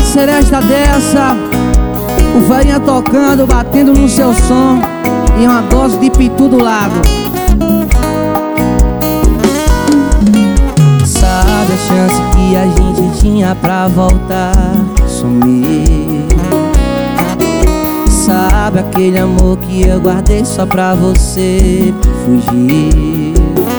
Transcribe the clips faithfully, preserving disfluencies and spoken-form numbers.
seresta dessa, o velhinha tocando, batendo no seu som e uma dose de pitu do lado. Sabe a chance que a gente tinha pra voltar, sumir? Sabe aquele amor que eu guardei só pra você fugir?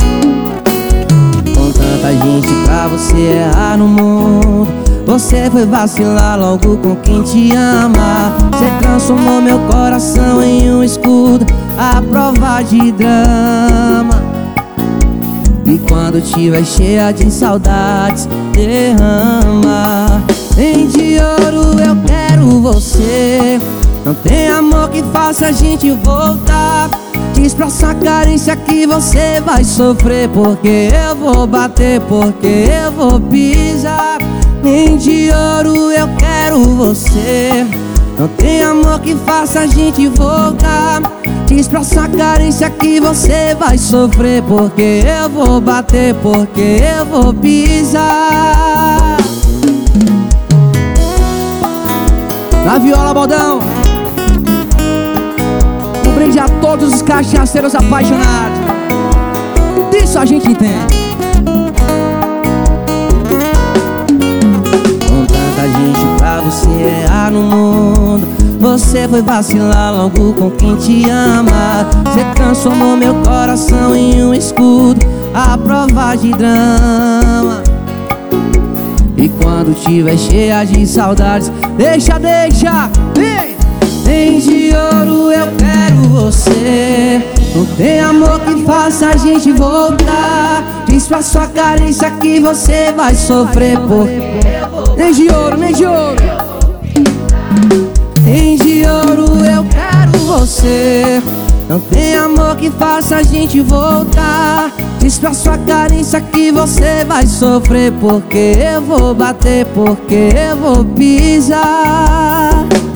Com tanta gente pra você errar no mundo, você foi vacilar logo com quem te ama. Você transformou meu coração em um escudo à prova de drama. E quando tiver cheia de saudades, derrama. Nem de ouro eu quero você. Não tem amor que faça a gente voltar. Diz pra sua carência que você vai sofrer, porque eu vou bater, porque eu vou pisar. Nem de ouro eu quero você. Não tem amor que faça a gente voltar. Diz pra sua carência que você vai sofrer, porque eu vou bater, porque eu vou pisar. Na viola, Baldão. Um brinde a todos os cachaceiros apaixonados. Disso a gente entende. Gente pra você errar no mundo, você foi vacilar logo com quem te ama. Você transformou meu coração em um escudo à prova de drama. E quando tiver cheia de saudades, deixa, deixa, ei! Nem de ouro eu quero você. Não tem amor que faça a gente voltar. Diz pra sua carência que você vai sofrer, porque nem de ouro, nem de ouro. Nem de ouro eu quero você. Não tem amor que faça a gente voltar. Diz pra sua carência que você vai sofrer, porque eu vou bater, porque eu vou pisar.